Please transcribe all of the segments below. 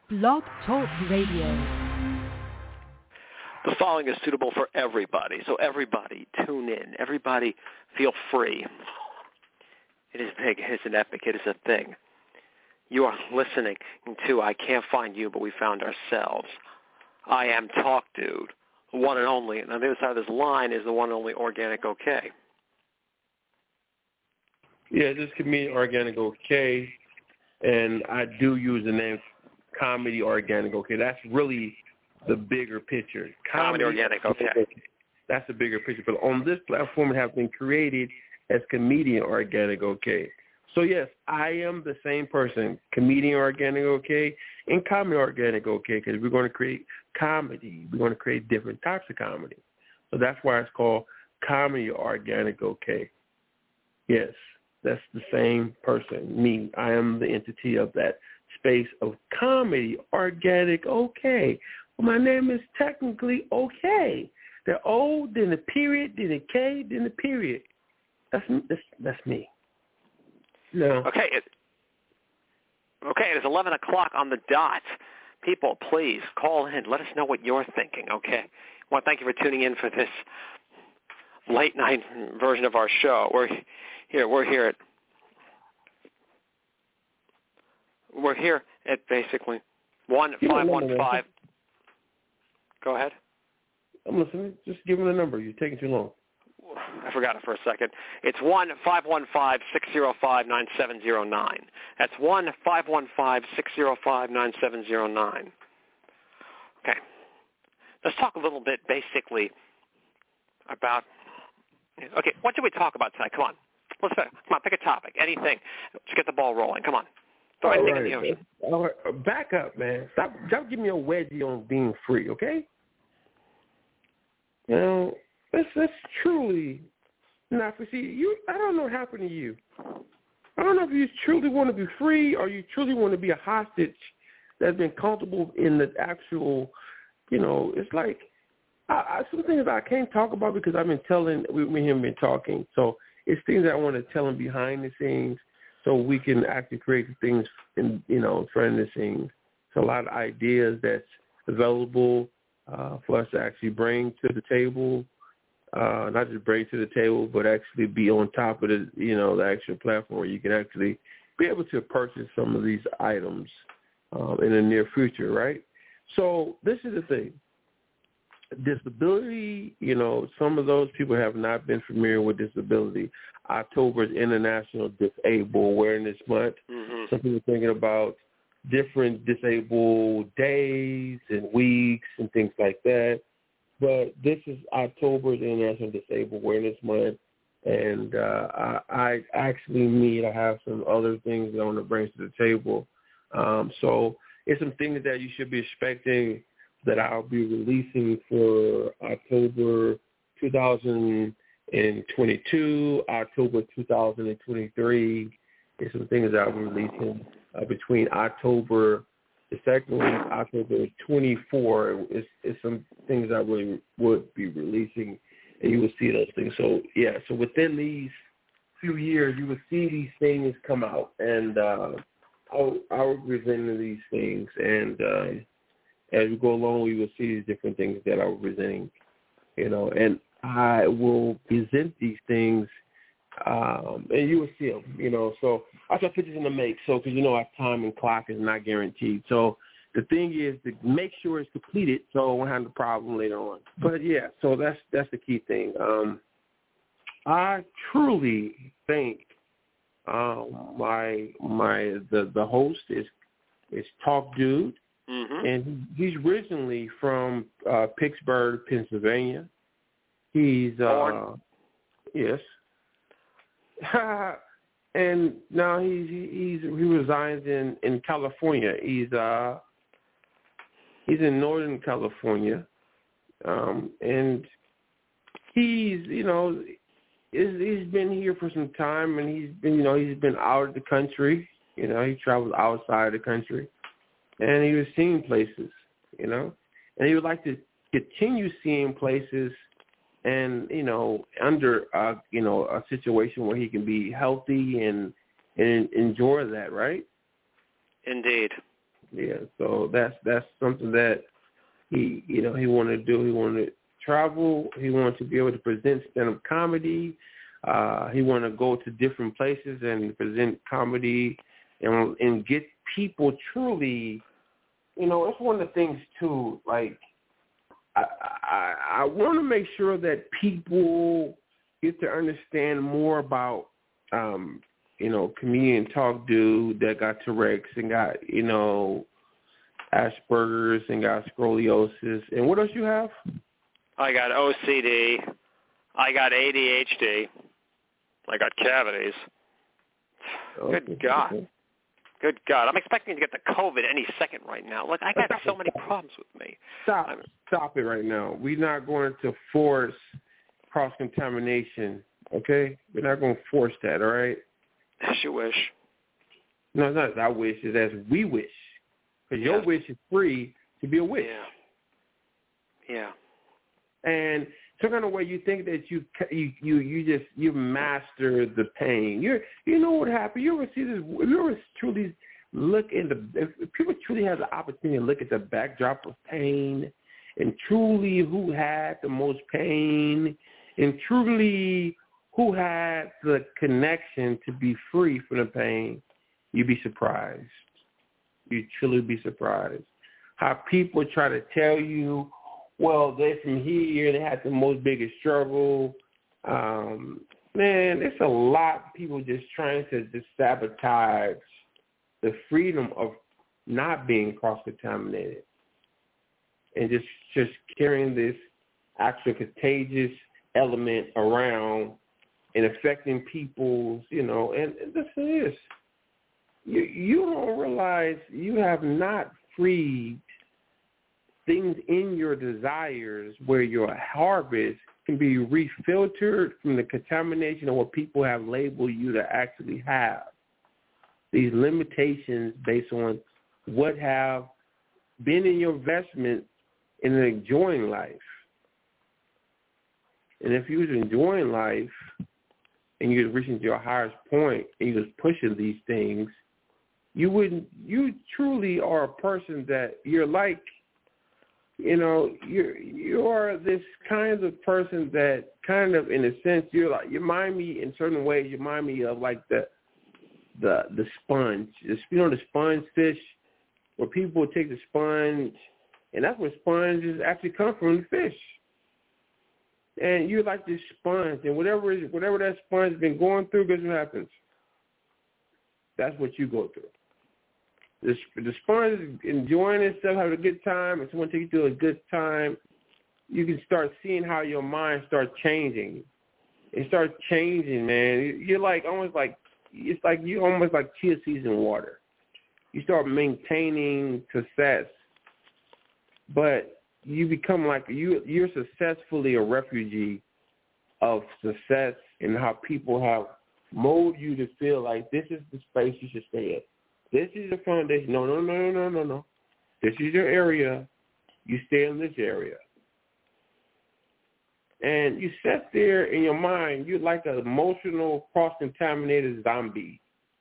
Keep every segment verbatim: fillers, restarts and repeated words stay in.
Blog Talk Radio. The following is suitable for everybody, so everybody tune in. Everybody feel free. It is big. It is an epic. It is a thing. You are listening to I Can't Find You, But We Found Ourselves. I am Talk Dude, the one and only. And on the other side of this line is the one and only Organic OK. Yeah, this comedian Organic OK, and I do use the name Comedy Organic OK. That's really the bigger picture. Comedy, Comedy Organic OK. That's the bigger picture. But on this platform, it has been created as Comedian Organic OK. So, yes, I am the same person, Comedian Organic OK and Comedy Organic OK, because we're going to create comedy. We're going to create different types of comedy. So that's why it's called Comedy Organic OK. Yes, that's the same person, me. I am the entity of that space of Comedy Organic OK. Well, my name is technically OK. The O, then the period, then the K, then the period. That's that's, that's me. No. Okay. It, okay, it is eleven o'clock on the dot. People, please call in. Let us know what you're thinking, okay? I want to thank you for tuning in for this late night version of our show. We're here. We're here at we're here at basically one five one five. Go ahead. I'm listening. Just give me the number. You're taking too long. I forgot it for a second. It's one five one five six zero five nine seven zero nine. That's one five one five six zero five nine seven zero nine. Okay. Let's talk a little bit basically about. Okay, what did we talk about tonight? Come on. Let's come on. Pick a topic. Anything. Let's get the ball rolling. Come on. Throw All anything right, in the ocean. All right. Back up, man. Stop. Stop giving me a wedgie on being free, okay? You know. That's, that's truly not for see you. I don't know what happened to you. I don't know if you truly want to be free or you truly want to be a hostage that's been comfortable in the actual. You know, it's like I, I, some things I can't talk about because I've been telling we, we haven't been talking. So it's things that I want to tell him behind the scenes, so we can actually create the things in you know in front of the scenes. It's a lot of ideas that's available uh, for us to actually bring to the table. Uh, not just bring to the table, but actually be on top of the, you know, the actual platform where you can actually be able to purchase some of these items um, in the near future, right? So this is the thing. Disability, you know, some of those people have not been familiar with disability. October is International Disabled Awareness Month. Mm-hmm. Some people are thinking about different disabled days and weeks and things like that. But this is October's International Disabled Awareness Month, and uh, I, I actually need, I have some other things that I want to bring to the table. Um, so it's some things that you should be expecting that I'll be releasing for October two thousand twenty-two, October two thousand twenty-three. There's some things that I'll be releasing uh, between October the second week, October twenty-fourth, is, is some things I really would be releasing, and you will see those things. So, yeah, so within these few years, you will see these things come out, and uh, I'll, I'll present these things, and uh, as we go along, we will see these different things that I'm presenting, you know, and I will present these things, um, and you will see them, you know, so I got pictures in the make, so because you know our time and clock is not guaranteed. So the thing is to make sure it's completed, so I won't have a problem later on. But yeah, so that's that's the key thing. Um, I truly think um, my my the, the host is is Talk Dude, mm-hmm. and he's originally from uh, Pittsburgh, Pennsylvania. He's uh, Born. Yes. And now he's he's he resides in, in California. He's uh he's in Northern California, um, and he's you know he's, he's been here for some time, and he's been you know he's been out of the country. You know he travels outside the country, and he was seeing places. You know, and he would like to continue seeing places. And, you know, under, uh, you know, a situation where he can be healthy and and enjoy that, right? Indeed. Yeah, so that's that's something that he, you know, he wanted to do. He wanted to travel. He wanted to be able to present stand-up comedy. Uh, he wanted to go to different places and present comedy and and get people truly, you know, it's one of the things too, like, I, I, I want to make sure that people get to understand more about, um, you know, comedian talk dude that got Tourette's and got, you know, Asperger's and got scoliosis. And what else you have? I got O C D. I got A D H D. I got cavities. Okay. Good God. Okay. Good God. I'm expecting to get the COVID any second right now. Look, I got stop so it, many stop problems with me. Stop. I'm, Stop it right now. We're not going to force cross-contamination, okay? We're not going to force that, all right? As you wish. No, it's not our wish. It's as we wish. Because yeah. your wish is free to be a wish. Yeah. Yeah. And some kind of way you think that you you you you just you master the pain. You you know what happened. You ever see this? You ever truly look in the? If people truly have the opportunity to look at the backdrop of pain, and truly who had the most pain, and truly who had the connection to be free from the pain, you'd be surprised. You'd truly be surprised how people try to tell you, well, they're from here, they had the most biggest struggle. Um, man, there's a lot of people just trying to just sabotage the freedom of not being cross-contaminated and just, just carrying this actual contagious element around and affecting people's, you know, and, and listen to this. You, you don't realize you have not freed things in your desires where your harvest can be refiltered from the contamination of what people have labeled you to actually have. These limitations based on what have been in your investment in enjoying life. And if you was enjoying life and you was reaching your highest point and you was pushing these things, you wouldn't, you truly are a person that you're like, you know, you're, you are this kind of person that kind of, in a sense, you're like, you remind me in certain ways, you remind me of like the, the, the sponge, you know, the sponge fish, where people take the sponge, and that's where sponges actually come from, the fish. And you're like this sponge, and whatever is, whatever that sponge has been going through, guess what happens? That's what you go through. The, the sponge is enjoying itself, having a good time, and someone takes you through a good time, you can start seeing how your mind starts changing. It starts changing, man. You're like almost like, it's like you almost like chia seeds in water. You start maintaining success, but you become like, you, you're successfully a refugee of success and how people have molded you to feel like this is the space you should stay at. This is the foundation. No, no, no, no, no, no. This is your area. You stay in this area. And you sit there in your mind, you're like an emotional, cross-contaminated zombie.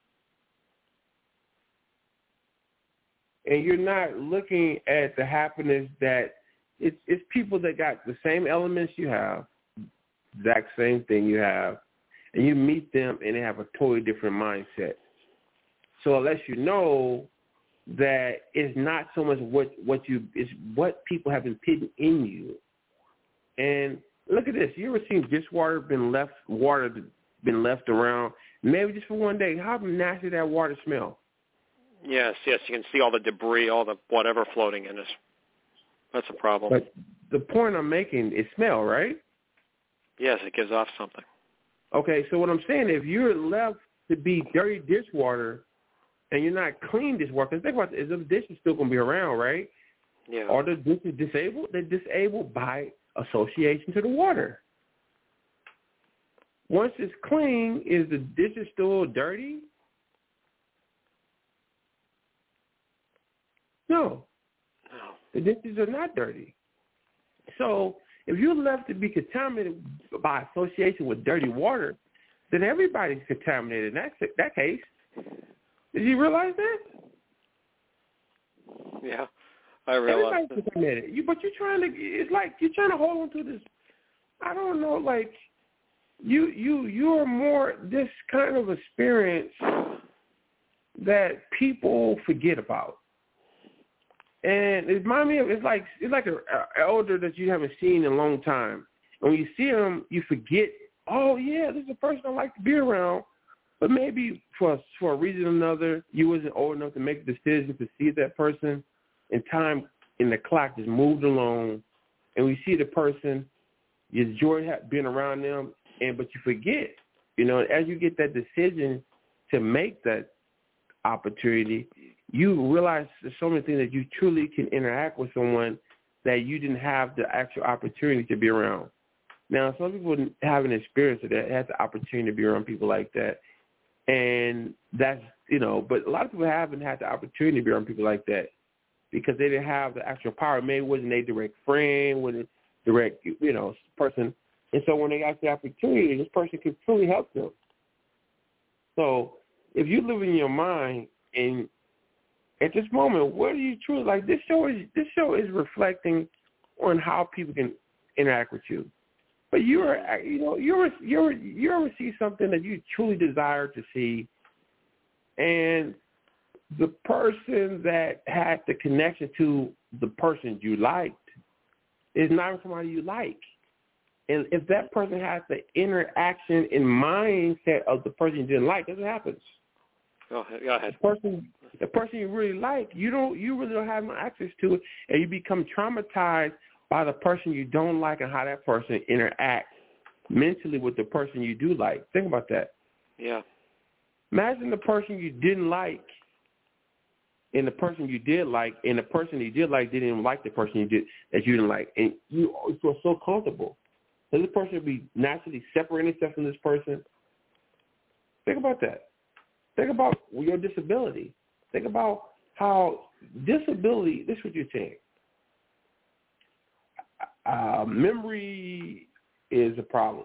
And you're not looking at the happiness that it's, it's people that got the same elements you have, exact same thing you have, and you meet them and they have a totally different mindset. So it lets you know that it's not so much what, what you, it's what people have been putting in you. And look at this. You ever seen dishwater been left, water been left around, maybe just for one day? How nasty that water smell? Yes, yes. You can see all the debris, all the whatever floating in it. That's a problem. But the point I'm making is smell, right? Yes, it gives off something. Okay, so what I'm saying, if you're left to be dirty dishwater, and you're not clean dishwater, because think about it, the dish is still going to be around, right? Yeah. Are the dishes disabled? They're disabled by association to the water. Once it's clean, is the dish still dirty? No. No. The dishes are not dirty. So if you're left to be contaminated by association with dirty water, then everybody's contaminated in that, that case. Did you realize that? I realize. Everybody's committed. You, but you're trying to. It's like you're trying to hold on to this. I don't know. Like you, you, you're more this kind of experience that people forget about. And it reminds me of it's like it's like an elder that you haven't seen in a long time. And when you see them, you forget. Oh yeah, this is a person I like to be around. But maybe for for a reason or another, you wasn't old enough to make the decision to see that person. And time in the clock just moved along, and we see the person. You enjoy being around them, and but you forget. You know, as you get that decision to make that opportunity, you realize there's so many things that you truly can interact with someone that you didn't have the actual opportunity to be around. Now, some people have an experience of that, have the opportunity to be around people like that. And that's, you know, but a lot of people haven't had the opportunity to be around people like that because they didn't have the actual power. Maybe it wasn't a direct friend, wasn't a direct, you know, person. And so when they got the opportunity, this person could truly help them. So if you live in your mind and at this moment, what do you truly like? This show is this show is reflecting on how people can interact with you. But you are, you know, you're you're you ever see something that you truly desire to see, and the person that had the connection to the person you liked is not somebody you like. And if that person has the interaction and mindset of the person you didn't like, that's what happens. Go ahead. Go ahead. The person, the person you really like, you don't, you really don't have no access to it, and you become traumatized by the person you don't like and how that person interacts mentally with the person you do like. Think about that. Yeah. Imagine the person you didn't like and the person you did like, and the person you did like didn't even like the person you did that you didn't like, and you feel so comfortable. So this person would be naturally separating itself from this person. Think about that. Think about your disability. Think about how disability, this is what you're saying. Uh, memory is a problem.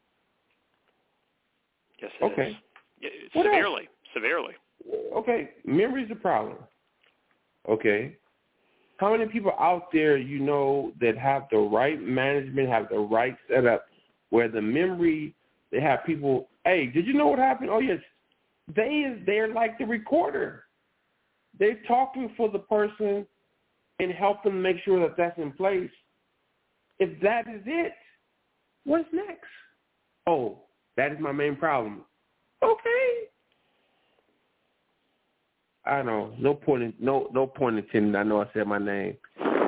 Yes, it okay. is. Yeah, What severely, else? severely. Okay, memory is a problem. Okay. How many people out there you know that have the right management, have the right setup, where the memory, they have people, hey, did you know what happened? Oh, yes. They, they're like the recorder. They're talking for the person and helping make sure that that's in place. If that is it, what's next? Oh, that is my main problem. Okay. I know. No point in no no point intended. I know I said my name.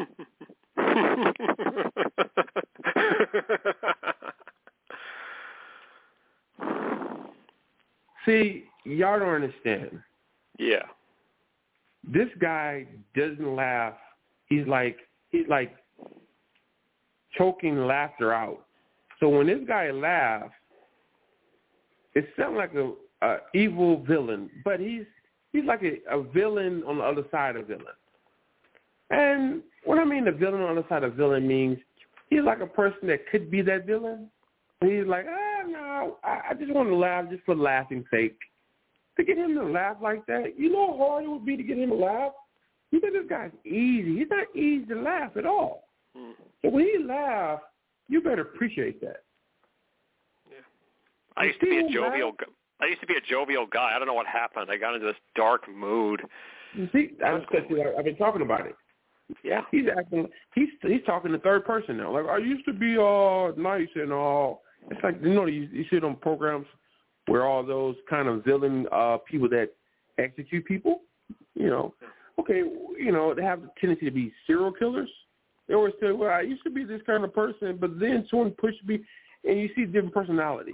See, y'all don't understand. Yeah. This guy doesn't laugh. He's like he's like choking laughter out. So when this guy laughs, it sounds like a, a evil villain, but he's he's like a, a villain on the other side of villain. And what I mean the villain on the other side of villain means he's like a person that could be that villain. And he's like, ah, no, I, I just want to laugh just for laughing's sake. To get him to laugh like that, you know how hard it would be to get him to laugh? You think this guy's easy. He's not easy to laugh at all. Mm. So when he laughs, you better appreciate that. Yeah. I used to be a jovial guy. I used to be a jovial guy. I don't know what happened. I got into this dark mood. You see, I just, I've been talking about it. Yeah. He's acting. He's he's talking to third person now. Like, I used to be all nice and all. It's like, you know, you, you see on programs where all those kind of villain uh, people that execute people, you know, okay, you know, they have the tendency to be serial killers. They always say, well, I used to be this kind of person, but then someone pushed me, and you see different personalities,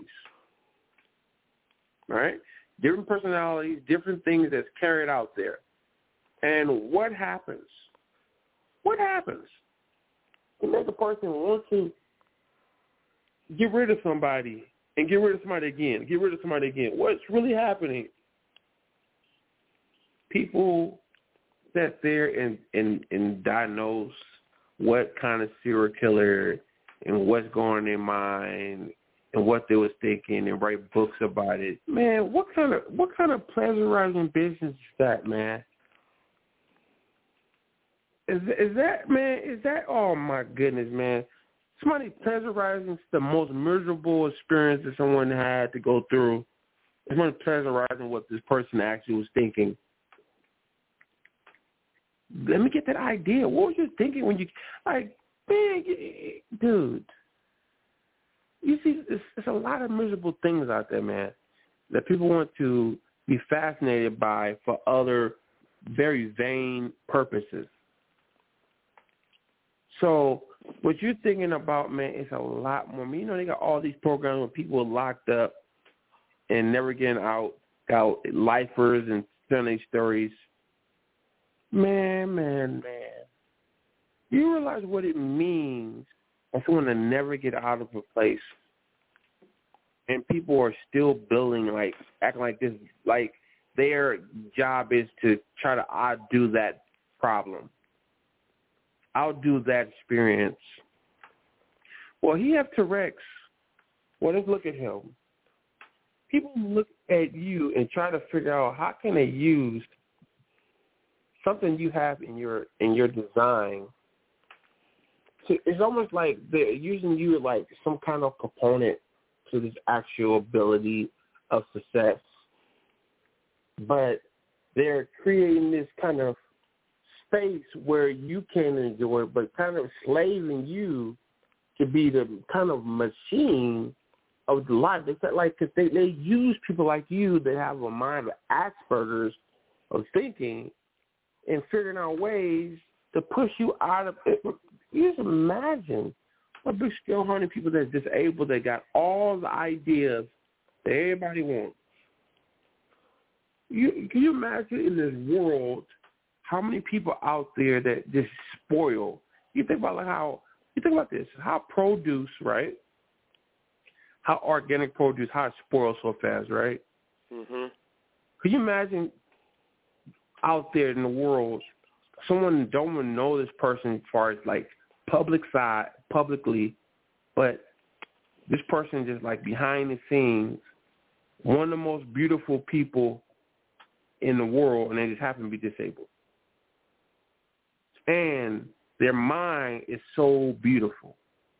right? Different personalities, different things that's carried out there. And what happens? What happens? To make a person want to get rid of somebody and get rid of somebody again, get rid of somebody again. What's really happening? People sat there and, and, and diagnose what kind of serial killer and what's going on in their mind and what they was thinking and write books about it. Man, what kind of what kind of pleasurizing business is that, man? is is that man? Is that? Oh my goodness, man! Somebody pleasurizing the most miserable experience that someone had to go through. Somebody pleasurizing what this person actually was thinking. Let me get that idea. What were you thinking when you like, man, dude? You see, there's, there's a lot of miserable things out there, man, that people want to be fascinated by for other very vain purposes. So what you're thinking about, man, is a lot more. I mean, you know, they got all these programs where people are locked up and never getting out, got lifers and telling stories. Man, man, man. You realize what it means for someone to never get out of a place, and people are still building, like, acting like this, like their job is to try to outdo that problem, outdo that experience. Well, he have Tourette's. Well, let's look at him. People look at you and try to figure out how can they use something you have in your in your design. So it's almost like they're using you like some kind of component to this actual ability of success. But they're creating this kind of space where you can enjoy it, but kind of slaving you to be the kind of machine of the life. They felt like cause they, they use people like you that have a mind of Asperger's of thinking and figuring out ways to push you out of it. You just imagine a big scale hundred people that's disabled, that got all the ideas that everybody wants. You can you imagine in this world how many people out there that just spoil? You think about like how you think about this, how produce, right? How organic produce, how it spoils so fast, right? Mm-hmm. Could you imagine out there in the world, someone don't even know this person as far as like public side, publicly, but this person just like behind the scenes, one of the most beautiful people in the world, and they just happen to be disabled. And their mind is so beautiful.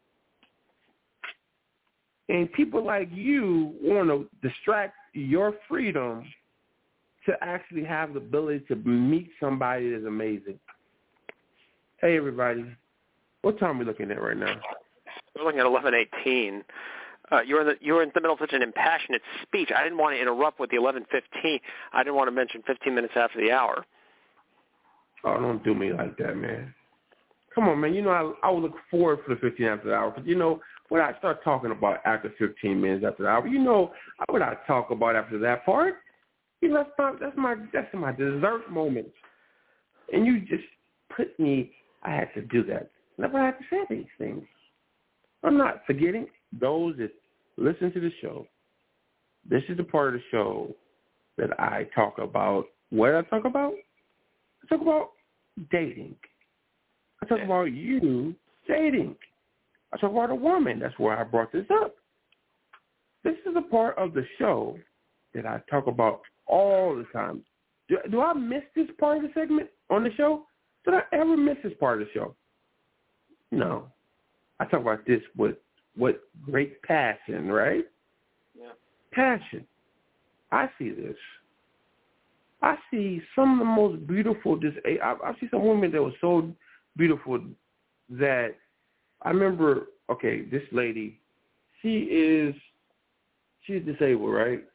And people like you want to distract your freedom to actually have the ability to meet somebody that's amazing. Hey, everybody. What time are we looking at right now? We're looking at eleven eighteen. Uh, you're in the you're in the middle of such an impassionate speech. I didn't want to interrupt with the eleven fifteen. I didn't want to mention fifteen minutes after the hour. Oh, don't do me like that, man. Come on, man. You know, I, I would look forward for the fifteen after the hour. But, you know, when I start talking about after fifteen minutes after the hour, you know, what I talk about after that part? You know, that's my, that's my, that's my dessert moment. And you just put me, I had to do that. Never had to say these things. I'm not forgetting those that listen to the show. This is the part of the show that I talk about. What did I talk about? I talk about dating. I talk about you dating. I talk about a woman. That's where I brought this up. This is a part of the show that I talk about all the time. Do, do I miss this part of the segment on the show? Did I ever miss this part of the show? No. I talk about this with, with great passion, right? Yeah. Passion. I see this. I see some of the most beautiful, dis- I, I see some women that were so beautiful that I remember, okay, this lady, she is, she's disabled, right?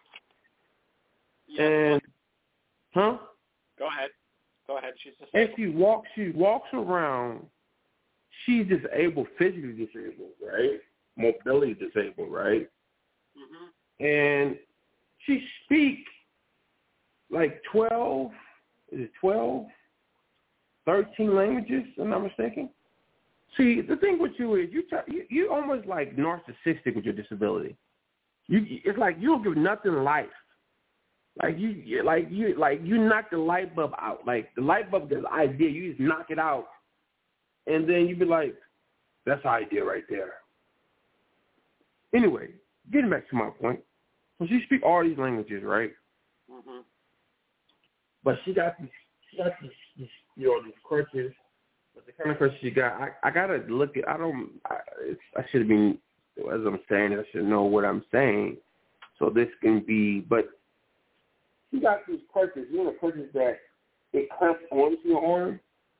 Yeah. And, huh? Go ahead. Go ahead. She's disabled. And she walks, she walks around, she's disabled, physically disabled, right? Mobility disabled, right? Mm-hmm. And she speaks like twelve, is it twelve, thirteen languages, if I'm not mistaken. See, the thing with you is you t- you you almost like narcissistic with your disability. You it's like you don't give nothing life. Like you, you like you like you knock the light bulb out. Like the light bulb is the idea, you just knock it out, and then you be like, "That's the idea right there." Anyway, getting back to my point, so she speaks all these languages, right? Mm-hmm. But she got these, she got these, these you know, these crutches kind of question you got? I, I gotta look at. I don't. I, it's, I should have been, as I'm saying, I should know what I'm saying. So this can be, but you got these crutches. You know the crutches that it clamps onto your arm.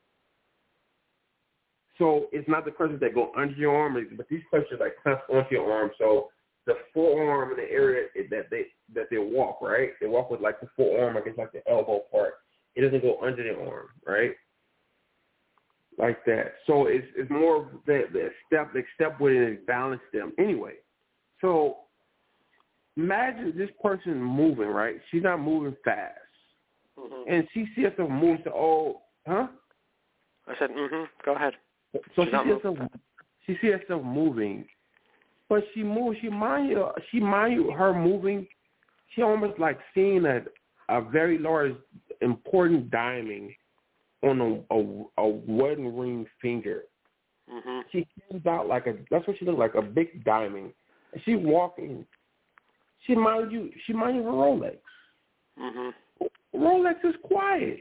So it's not the crutches that go under your arm, but these crutches like clamp onto your arm. So the forearm in the area that they that they walk, right? They walk with like the forearm, I guess like the elbow part. It doesn't go under the arm, right? Like that. So it's it's more of the, the step, they step with it and balance them. Anyway, so imagine this person moving, right? She's not moving fast. Mm-hmm. And she sees herself move to, oh, huh? I said, mm-hmm, go ahead. So she sees, herself, she sees herself moving. But she moves, she mind you, she mind you, her moving, she almost like seeing a, a very large, important diamond on a, a, a wedding ring finger. Mm-hmm. She comes out like a, that's what she looks like, a big diamond. And she's walking, she mind you, she mind you her Rolex. Mm-hmm. Rolex is quiet.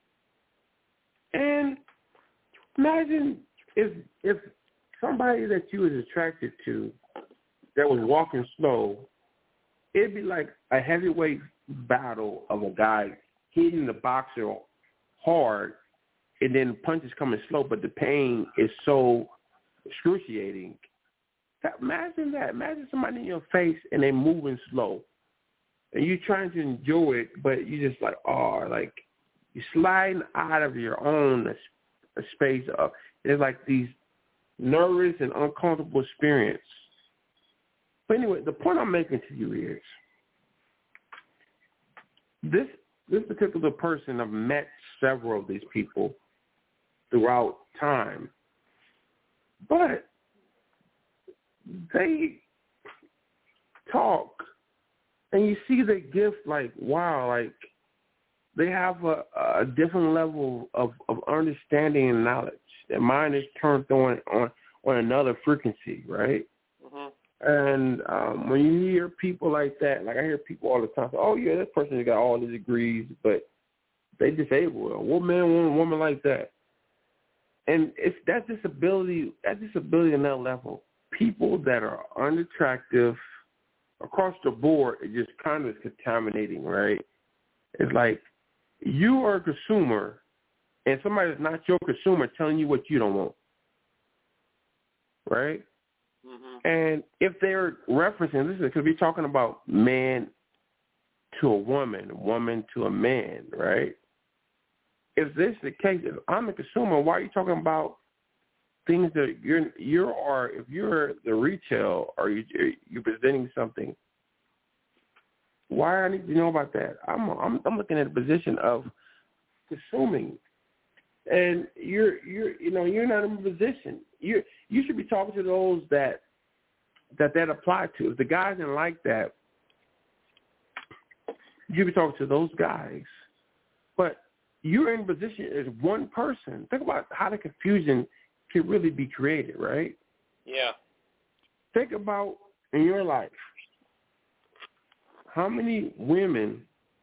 And imagine if if somebody that you was attracted to that was walking slow, it'd be like a heavyweight battle of a guy hitting the boxer hard and then punches coming slow, but the pain is so excruciating. Imagine that. Imagine somebody in your face and they moving slow. And you're trying to enjoy it, but you just like, oh, like you're sliding out of your own a space of, it's like these nervous and uncomfortable experience. But anyway, the point I'm making to you is this this particular person, I've met several of these people throughout time, but they talk and you see the gift like, wow, like they have a, a different level of, of understanding and knowledge. Their mind is turned on on, on another frequency, right? Mm-hmm. And um, when you hear people like that, like I hear people all the time say, oh, yeah, this person's got all the degrees, but they disabled. What man want a woman like that? And it's that disability, that disability on that level, people that are unattractive across the board, it just kind of is contaminating, right? It's like you are a consumer and somebody that's not your consumer telling you what you don't want, right? Mm-hmm. And if they're referencing, this is because we're talking about man to a woman, woman to a man, right? If this is the case, if I'm a consumer, why are you talking about things that you're you are? If you're the retail or you, you're presenting something, why do I need to know about that? I'm I'm, I'm looking at a position of consuming, and you're you're you know you're not in a position. You you should be talking to those that that that apply to. If the guys didn't like that, you should be talking to those guys. But you're in position as one person. Think about how the confusion can really be created, right? Yeah. Think about in your life, how many women,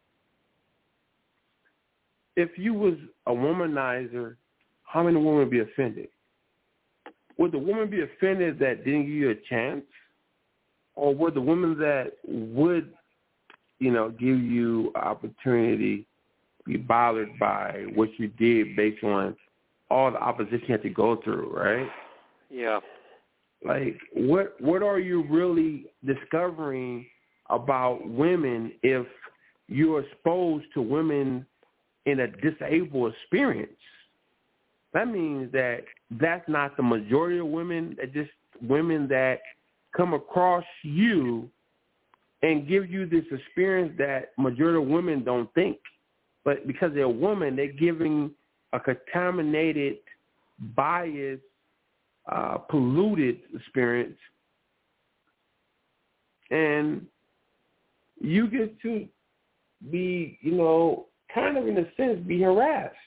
if you was a womanizer, how many women would be offended? Would the woman be offended that didn't give you a chance? Or would the woman that would, you know, give you opportunity be bothered by what you did based on all the opposition you had to go through, right? Yeah. Like, what what are you really discovering about women if you're exposed to women in a disabled experience? That means that that's not the majority of women, that just women that come across you and give you this experience that majority of women don't think. But because they're a woman, they're giving a contaminated, biased, uh, polluted experience. And you get to be, you know, kind of in a sense, be harassed.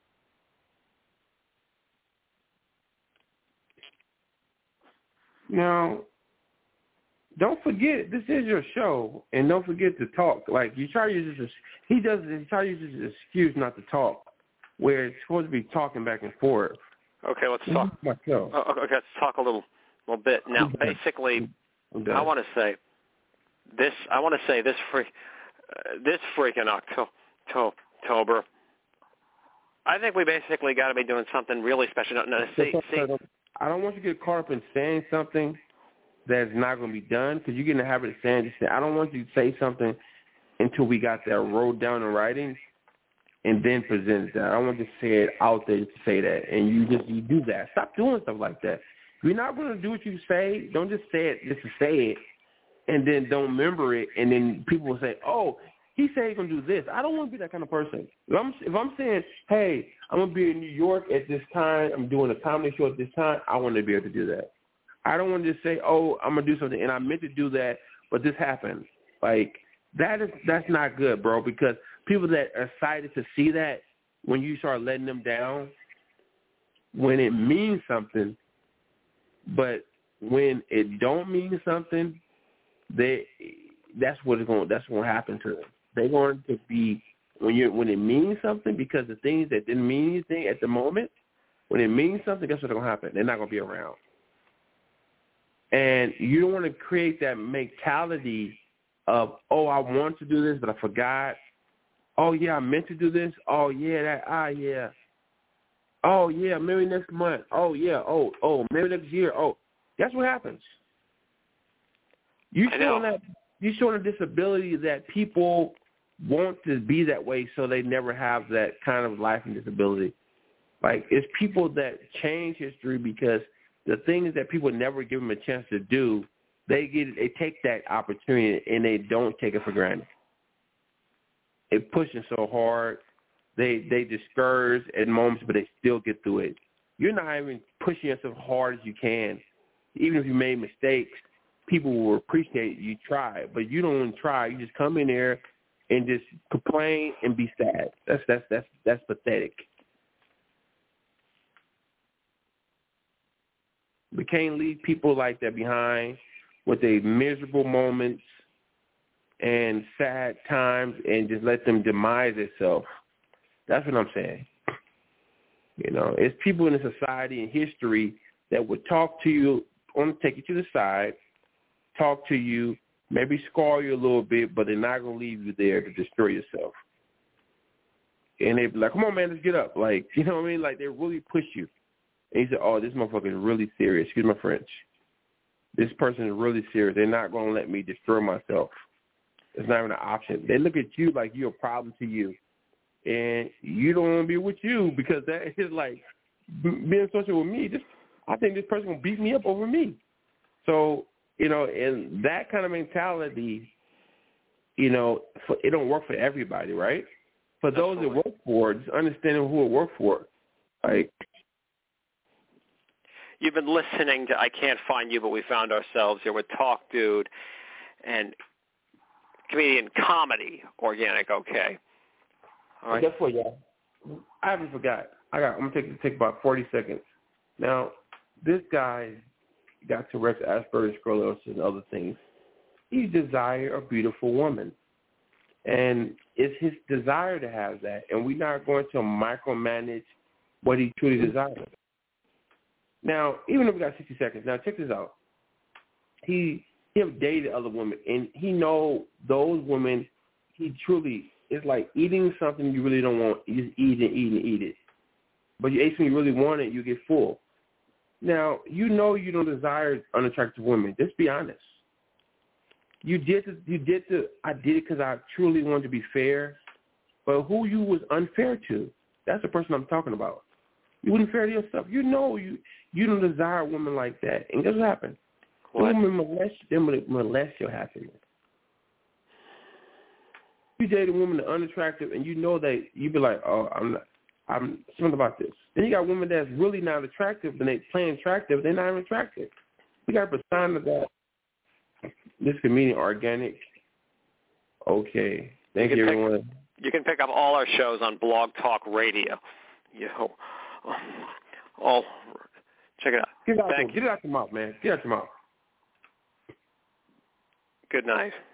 Now, don't forget, this is your show, and don't forget to talk. Like, you try to use this, he does, he try to use this excuse not to talk, where it's supposed to be talking back and forth. Okay, let's talk. Myself. Oh, okay, let's talk a little, little bit now. Basically, I want to say this. I want to say this freak, uh, this freaking Octo- to- October. I think we basically got to be doing something really special. No, no, see, see, I don't want you to get caught up in saying something that's not going to be done, because you get in the habit of saying this. I don't want you to say something until we got that wrote down in writing and then present that. I don't want you to say it out there to say that, and you just you do that. Stop doing stuff like that. If you're not going to do what you say, don't just say it just to say it, and then don't remember it, and then people will say, oh, he said he's going to do this. I don't want to be that kind of person. If I'm, if I'm saying, hey, I'm going to be in New York at this time, I'm doing a comedy show at this time, I want to be able to do that. I don't want to just say, oh, I'm going to do something, and I meant to do that, but this happened. Like, that is that's not good, bro, because people that are excited to see that, when you start letting them down, when it means something, but when it don't mean something, they that's what it's going that's going to happen to them. They're going to be when you when it means something, because the things that didn't mean anything at the moment, when it means something, guess what's going to happen? They're not going to be around. And you don't want to create that mentality of, oh, I want to do this, but I forgot. Oh, yeah, I meant to do this. Oh, yeah, that, ah, yeah. Oh, yeah, maybe next month. Oh, yeah, oh, oh, maybe next year. Oh, that's what happens. You showing that you showing a disability that people want to be that way, so they never have that kind of life and disability. Like, it's people that change history because the things that people never give them a chance to do, they get they take that opportunity and they don't take it for granted. They pushing so hard, they they discourage at moments, but they still get through it. You're not even pushing yourself hard as you can. Even if you made mistakes, people will appreciate you try, but you don't even try. You just come in there and just complain and be sad. That's that's that's that's pathetic. We can't leave people like that behind with their miserable moments and sad times and just let them demise themselves. That's what I'm saying. You know, it's people in the society and history that would talk to you, want to take you to the side, talk to you, maybe scar you a little bit, but they're not going to leave you there to destroy yourself. And they'd be like, come on, man, let's get up. Like, you know what I mean? Like, they really push you. And you say, oh, this motherfucker is really serious. Excuse my French. This person is really serious. They're not going to let me destroy myself. It's not even an option. They look at you like you're a problem to you. And you don't want to be with you because that is like being social with me. Just, I think this person will beat me up over me. So, you know, and that kind of mentality, you know, for, it don't work for everybody, right? For those Absolutely. That work for it, just understanding who it work for. Like, you've been listening to I Can't Find You, But We Found Ourselves here with Talk Dude and comedian comedy, Organic OK. All right. Guess what, y'all? I haven't forgot. I got. I'm gonna take take about forty seconds. Now, this guy got Tourette's, Asperger's, sclerosis, and other things. He desires a beautiful woman, and it's his desire to have that. And we're not going to micromanage what he truly desires. Now, even if we got sixty seconds, now check this out. He he have dated other women, and he know those women. He truly. It's like eating something you really don't want. You just eat and eat and eat it. But you ate something you really want it, you get full. Now, you know you don't desire unattractive women. Just be honest. You did the, you did the, I did it because I truly wanted to be fair. But who you was unfair to, that's the person I'm talking about. You wasn't fair to yourself. You know you you don't desire a woman like that. And guess what happened? What? Women molest, they molest your happiness. You date a woman that's unattractive, and you know that you be like, oh, I'm not, I'm something about this. Then you got women that's really not attractive, and they playing attractive, they're not even attractive. You got to persona that. This comedian, Organic. Okay, thank you, you everyone. Pick, you can pick up all our shows on Blog Talk Radio. Yo, oh, check it out. Get it out, Thank get it out your mouth, man. Get it out your mouth. Good night.